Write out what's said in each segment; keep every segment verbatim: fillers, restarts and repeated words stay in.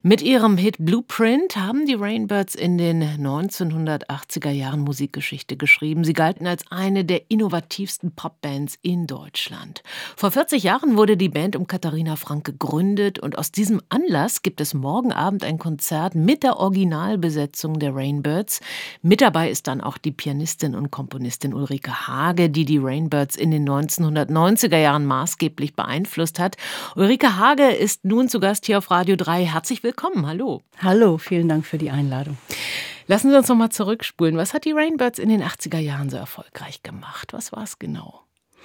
Mit ihrem Hit Blueprint haben die Rainbirds in den neunzehnhundertachtziger Jahren Musikgeschichte geschrieben. Sie galten als eine der innovativsten Popbands in Deutschland. Vor vierzig Jahren wurde die Band um Katharina Frank gegründet und aus diesem Anlass gibt es morgen Abend ein Konzert mit der Originalbesetzung der Rainbirds. Mit dabei ist dann auch die Pianistin und Komponistin Ulrike Hage, die die Rainbirds in den neunzehnhundertneunziger Jahren maßgeblich beeinflusst hat. Ulrike Hage ist nun zu Gast hier auf Radio drei. Herzlich willkommen. Willkommen, hallo. Hallo, vielen Dank für die Einladung. Lassen Sie uns noch mal zurückspulen. Was hat die Rainbirds in den achtziger Jahren so erfolgreich gemacht? Was war es genau?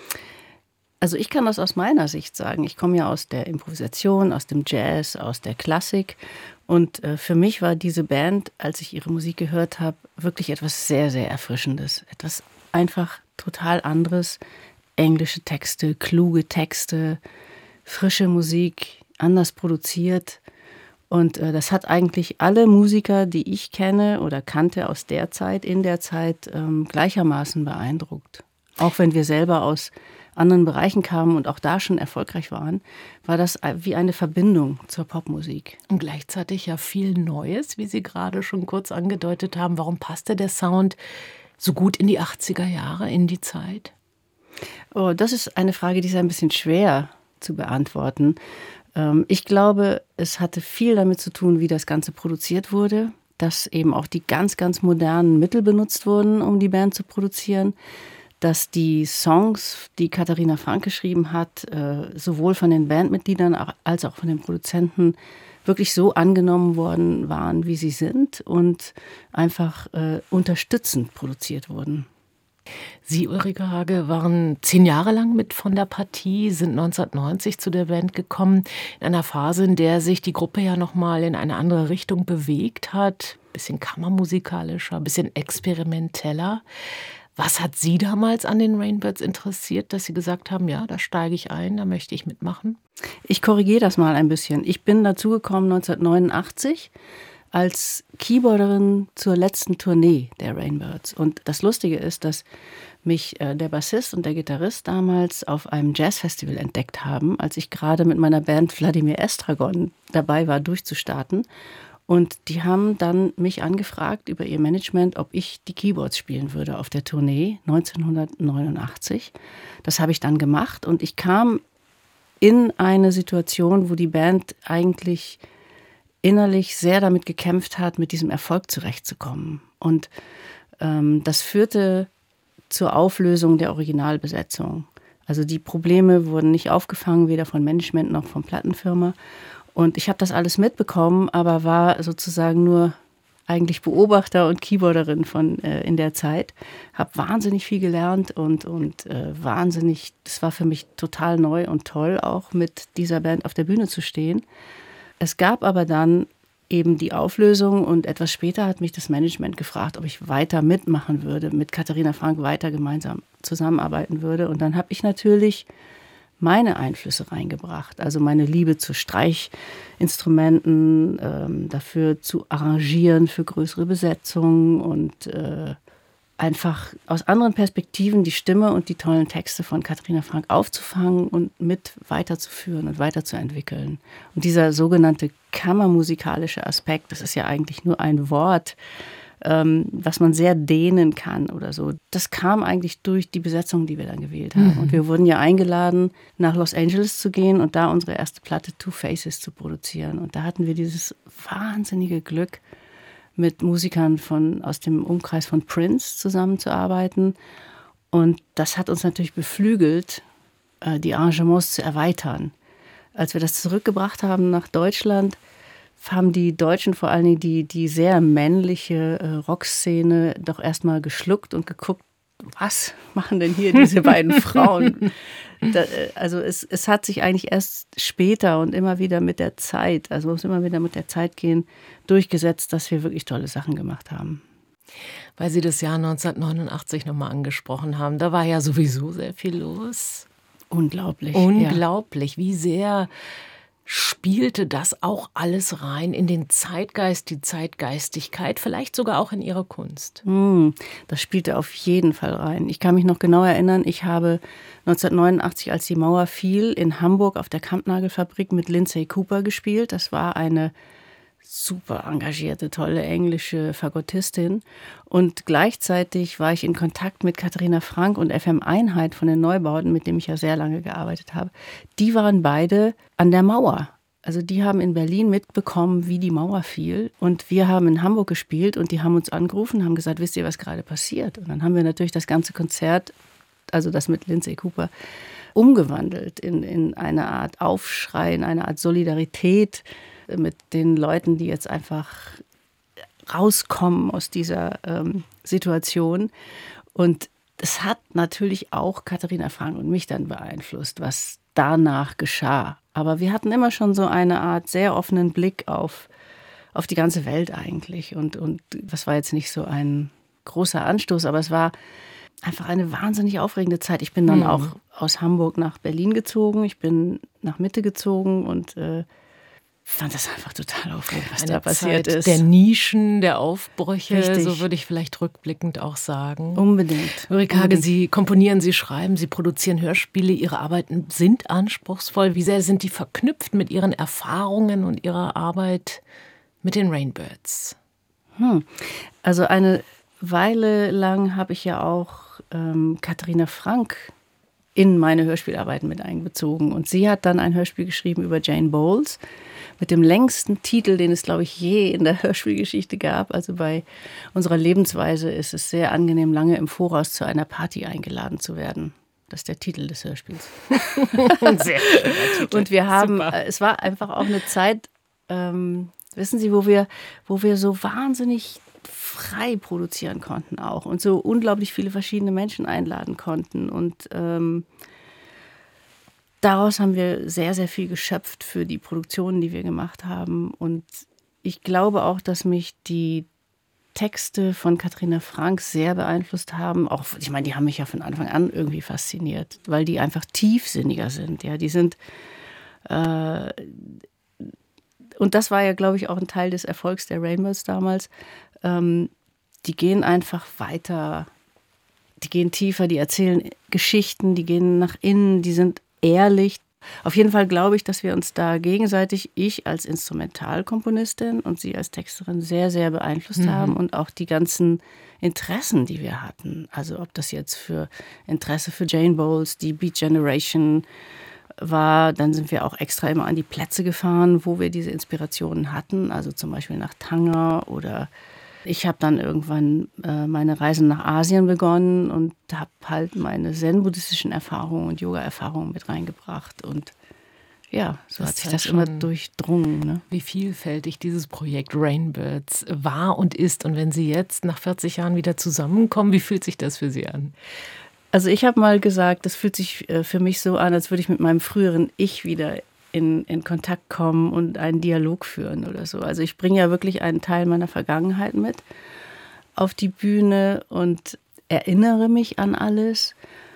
Also ich kann das aus meiner Sicht sagen. Ich komme ja aus der Improvisation, aus dem Jazz, aus der Klassik. Und äh, für mich war diese Band, als ich ihre Musik gehört habe, wirklich etwas sehr, sehr Erfrischendes. Etwas einfach total anderes. Englische Texte, kluge Texte, frische Musik, anders produziert. Und äh, das hat eigentlich alle Musiker, die ich kenne oder kannte aus der Zeit, in der Zeit ähm, gleichermaßen beeindruckt. Auch wenn wir selber aus anderen Bereichen kamen und auch da schon erfolgreich waren, war das wie eine Verbindung zur Popmusik. Und gleichzeitig ja viel Neues, wie Sie gerade schon kurz angedeutet haben. Warum passte der Sound so gut in die achtziger Jahre, in die Zeit? Oh, das ist eine Frage, die ist ein bisschen schwer zu beantworten. Ich glaube, es hatte viel damit zu tun, wie das Ganze produziert wurde, dass eben auch die ganz, ganz modernen Mittel benutzt wurden, um die Band zu produzieren, dass die Songs, die Katharina Frank geschrieben hat, sowohl von den Bandmitgliedern als auch von den Produzenten wirklich so angenommen worden waren, wie sie sind und einfach unterstützend produziert wurden. Sie, Ulrike Hage, waren zehn Jahre lang mit von der Partie, sind neunzehnhundertneunzig zu der Band gekommen, in einer Phase, in der sich die Gruppe ja nochmal in eine andere Richtung bewegt hat, bisschen kammermusikalischer, bisschen experimenteller. Was hat Sie damals an den Rainbirds interessiert, dass Sie gesagt haben, ja, da steige ich ein, da möchte ich mitmachen? Ich korrigiere das mal ein bisschen. Ich bin dazugekommen neunzehnhundertneunundachtzig als Keyboarderin zur letzten Tournee der Rainbirds. Und das Lustige ist, dass mich äh, der Bassist und der Gitarrist damals auf einem Jazzfestival entdeckt haben, als ich gerade mit meiner Band Wladimir Estragon dabei war, durchzustarten. Und die haben dann mich angefragt über ihr Management, ob ich die Keyboards spielen würde auf der Tournee neunzehnhundertneunundachtzig. Das habe ich dann gemacht und ich kam in eine Situation, wo die Band eigentlich innerlich sehr damit gekämpft hat, mit diesem Erfolg zurechtzukommen. Und ähm, das führte zur Auflösung der Originalbesetzung. Also die Probleme wurden nicht aufgefangen, weder von Management noch von Plattenfirma. Und ich habe das alles mitbekommen, aber war sozusagen nur eigentlich Beobachter und Keyboarderin von äh, in der Zeit. Habe wahnsinnig viel gelernt und, und äh, wahnsinnig, das war für mich total neu und toll, auch mit dieser Band auf der Bühne zu stehen. Es gab aber dann eben die Auflösung und etwas später hat mich das Management gefragt, ob ich weiter mitmachen würde, mit Katharina Frank weiter gemeinsam zusammenarbeiten würde. Und dann habe ich natürlich meine Einflüsse reingebracht, also meine Liebe zu Streichinstrumenten, ähm, dafür zu arrangieren für größere Besetzungen und äh, einfach aus anderen Perspektiven die Stimme und die tollen Texte von Katharina Frank aufzufangen und mit weiterzuführen und weiterzuentwickeln. Und dieser sogenannte kammermusikalische Aspekt, das ist ja eigentlich nur ein Wort, ähm, was man sehr dehnen kann oder so. Das kam eigentlich durch die Besetzung, die wir dann gewählt haben. Mhm. Und wir wurden ja eingeladen, nach Los Angeles zu gehen und da unsere erste Platte Two Faces zu produzieren. Und da hatten wir dieses wahnsinnige Glück, mit Musikern von, aus dem Umkreis von Prince zusammenzuarbeiten. Und das hat uns natürlich beflügelt, die Arrangements zu erweitern. Als wir das zurückgebracht haben nach Deutschland, haben die Deutschen vor allen Dingen die, die sehr männliche äh, Rockszene doch erstmal geschluckt und geguckt, was machen denn hier diese beiden Frauen? Da, also es, es hat sich eigentlich erst später und immer wieder mit der Zeit, also muss immer wieder mit der Zeit gehen, durchgesetzt, dass wir wirklich tolle Sachen gemacht haben. Weil Sie das Jahr neunzehnhundertneunundachtzig nochmal angesprochen haben, da war ja sowieso sehr viel los. Unglaublich. Unglaublich, ja. Wie sehr spielte das auch alles rein in den Zeitgeist, die Zeitgeistigkeit, vielleicht sogar auch in Ihre Kunst? Mm, das spielte auf jeden Fall rein. Ich kann mich noch genau erinnern, ich habe neunzehnhundertneunundachtzig, als die Mauer fiel, in Hamburg auf der Kampnagelfabrik mit Lindsay Cooper gespielt. Das war eine super engagierte, tolle englische Fagottistin. Und gleichzeitig war ich in Kontakt mit Katharina Frank und F M Einheit von den Neubauten, mit dem ich ja sehr lange gearbeitet habe. Die waren beide an der Mauer. Also die haben in Berlin mitbekommen, wie die Mauer fiel. Und wir haben in Hamburg gespielt und die haben uns angerufen, haben gesagt, wisst ihr, was gerade passiert? Und dann haben wir natürlich das ganze Konzert, also das mit Lindsay Cooper, umgewandelt in, in eine Art Aufschrei, in eine Art Solidarität mit den Leuten, die jetzt einfach rauskommen aus dieser ähm, Situation. Und das hat natürlich auch Katharina Frank und mich dann beeinflusst, was danach geschah. Aber wir hatten immer schon so eine Art sehr offenen Blick auf, auf die ganze Welt eigentlich. Und, und das war jetzt nicht so ein großer Anstoß, aber es war einfach eine wahnsinnig aufregende Zeit. Ich bin dann mhm. auch aus Hamburg nach Berlin gezogen. Ich bin nach Mitte gezogen und äh, fand das einfach total aufregend, was eine da passiert Zeit ist. Der Nischen, der Aufbrüche, Richtig. So würde ich vielleicht rückblickend auch sagen. Unbedingt. Ulrike Hage, Unbedingt. Sie komponieren, Sie schreiben, Sie produzieren Hörspiele. Ihre Arbeiten sind anspruchsvoll. Wie sehr sind die verknüpft mit Ihren Erfahrungen und Ihrer Arbeit mit den Rainbirds? Hm. Also eine Weile lang habe ich ja auch ähm, Katharina Frank in meine Hörspielarbeiten mit einbezogen. Und sie hat dann ein Hörspiel geschrieben über Jane Bowles mit dem längsten Titel, den es, glaube ich, je in der Hörspielgeschichte gab. Also bei unserer Lebensweise ist es sehr angenehm, lange im Voraus zu einer Party eingeladen zu werden. Das ist der Titel des Hörspiels. Sehr schöner Titel. Und wir haben, Super. Es war einfach auch eine Zeit, ähm, wissen Sie, wo wir, wo wir so wahnsinnig frei produzieren konnten auch und so unglaublich viele verschiedene Menschen einladen konnten. Und ähm, daraus haben wir sehr, sehr viel geschöpft für die Produktionen, die wir gemacht haben. Und ich glaube auch, dass mich die Texte von Katharina Frank sehr beeinflusst haben. Auch, ich meine, die haben mich ja von Anfang an irgendwie fasziniert, weil die einfach tiefsinniger sind. Ja, die sind äh, und das war ja, glaube ich, auch ein Teil des Erfolgs der Rainbirds damals. Ähm, die gehen einfach weiter, die gehen tiefer, die erzählen Geschichten, die gehen nach innen, die sind ehrlich. Auf jeden Fall glaube ich, dass wir uns da gegenseitig, ich als Instrumentalkomponistin und sie als Texterin, sehr, sehr beeinflusst mhm. haben und auch die ganzen Interessen, die wir hatten. Also ob das jetzt für Interesse für Jane Bowles, die Beat Generation war, dann sind wir auch extra immer an die Plätze gefahren, wo wir diese Inspirationen hatten, also zum Beispiel nach Tanger oder ich habe dann irgendwann äh, meine Reisen nach Asien begonnen und habe halt meine zen-buddhistischen Erfahrungen und Yoga-Erfahrungen mit reingebracht und ja, so das hat sich das immer durchdrungen. Ne? Wie vielfältig dieses Projekt Rainbirds war und ist und wenn Sie jetzt nach vierzig Jahren wieder zusammenkommen, wie fühlt sich das für Sie an? Also ich habe mal gesagt, das fühlt sich für mich so an, als würde ich mit meinem früheren Ich wieder in, in Kontakt kommen und einen Dialog führen oder so. Also ich bringe ja wirklich einen Teil meiner Vergangenheit mit auf die Bühne und erinnere mich an alles.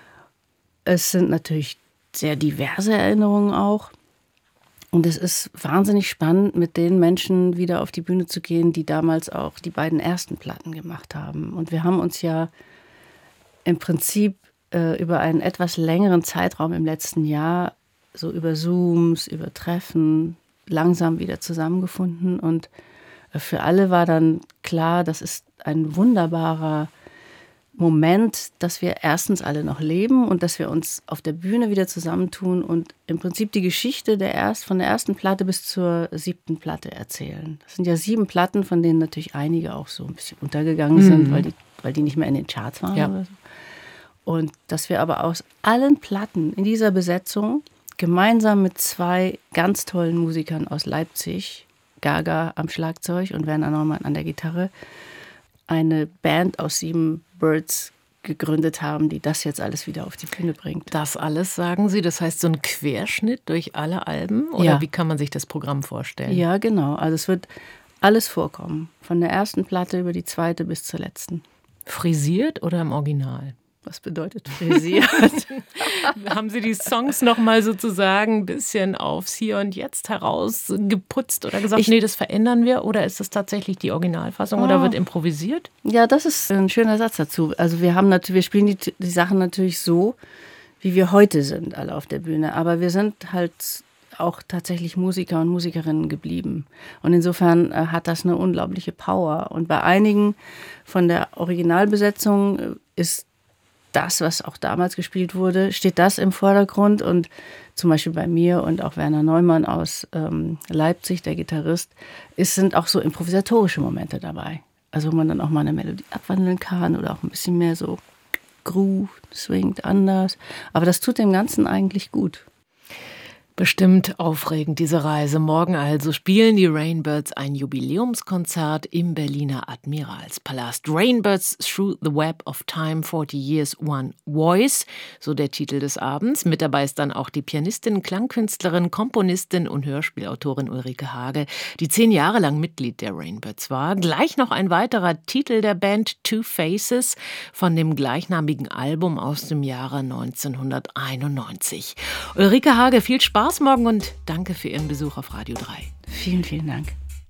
Es sind natürlich sehr diverse Erinnerungen auch. Und es ist wahnsinnig spannend, mit den Menschen wieder auf die Bühne zu gehen, die damals auch die beiden ersten Platten gemacht haben. Und wir haben uns ja im Prinzip äh, über einen etwas längeren Zeitraum im letzten Jahr, so über Zooms, über Treffen, langsam wieder zusammengefunden. Und äh, für alle war dann klar, das ist ein wunderbarer Moment, dass wir erstens alle noch leben und dass wir uns auf der Bühne wieder zusammentun und im Prinzip die Geschichte der erst, von der ersten Platte bis zur siebten Platte erzählen. Das sind ja sieben Platten, von denen natürlich einige auch so ein bisschen untergegangen mhm. sind, weil die, weil die nicht mehr in den Charts waren. Ja. Oder so. Und dass wir aber aus allen Platten in dieser Besetzung gemeinsam mit zwei ganz tollen Musikern aus Leipzig, Gaga am Schlagzeug und Werner Neumann an der Gitarre, eine Band aus sieben Birds gegründet haben, die das jetzt alles wieder auf die Bühne bringt. Das alles, sagen Sie? Das heißt so ein Querschnitt durch alle Alben? Oder ja. Wie kann man sich das Programm vorstellen? Ja, genau. Also es wird alles vorkommen. Von der ersten Platte über die zweite bis zur letzten. Frisiert oder im Original? Was bedeutet frisiert? Haben Sie die Songs nochmal sozusagen ein bisschen aufs Hier und Jetzt herausgeputzt oder gesagt, ich, nee, das verändern wir? Oder ist das tatsächlich die Originalfassung oh. oder wird improvisiert? Ja, das ist ein schöner Satz dazu. Also wir haben natürlich, wir spielen die, die Sachen natürlich so, wie wir heute sind, alle auf der Bühne. Aber wir sind halt auch tatsächlich Musiker und Musikerinnen geblieben. Und insofern äh, hat das eine unglaubliche Power. Und bei einigen von der Originalbesetzung äh, ist das, was auch damals gespielt wurde, steht das im Vordergrund. Und zum Beispiel bei mir und auch Werner Neumann aus ähm, Leipzig, der Gitarrist, es sind auch so improvisatorische Momente dabei. Also wo man dann auch mal eine Melodie abwandeln kann oder auch ein bisschen mehr so Groove, swingt anders. Aber das tut dem Ganzen eigentlich gut. Bestimmt aufregend, diese Reise. Morgen also spielen die Rainbirds ein Jubiläumskonzert im Berliner Admiralspalast. Rainbirds Through the Web of Time, forty Years, One Voice, so der Titel des Abends. Mit dabei ist dann auch die Pianistin, Klangkünstlerin, Komponistin und Hörspielautorin Ulrike Hage, die zehn Jahre lang Mitglied der Rainbirds war. Gleich noch ein weiterer Titel der Band, Two Faces, von dem gleichnamigen Album aus dem Jahre neunzehnhunderteinundneunzig. Ulrike Hage, viel Spaß morgen und danke für Ihren Besuch auf Radio drei. Vielen, vielen Dank.